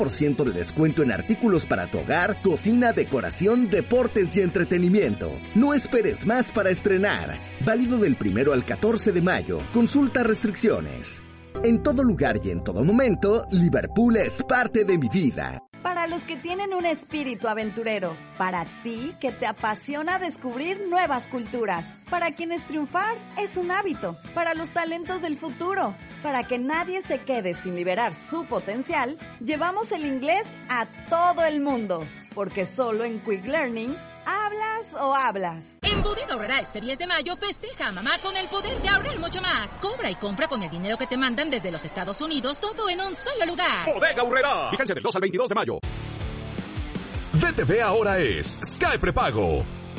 50% de descuento en artículos para tu hogar, cocina, decoración, deportes y entretenimiento. No esperes más para estrenar. Válido del 1 al 14 de mayo. Consulta restricciones. En todo lugar y en todo momento, Liverpool es parte de mi vida. Para los que tienen un espíritu aventurero, para ti que te apasiona descubrir nuevas culturas, para quienes triunfar es un hábito, para los talentos del futuro, para que nadie se quede sin liberar su potencial, llevamos el inglés a todo el mundo, porque solo en Quick Learning ¿hablas o hablas? En Bodega Aurrera este 10 de mayo festeja a mamá con el poder de ahorrar mucho más. Cobra y compra con el dinero que te mandan desde los Estados Unidos, todo en un solo lugar. Bodega Aurrera. Vigencia del 2 al 22 de mayo. DTV ahora es Sky Prepago.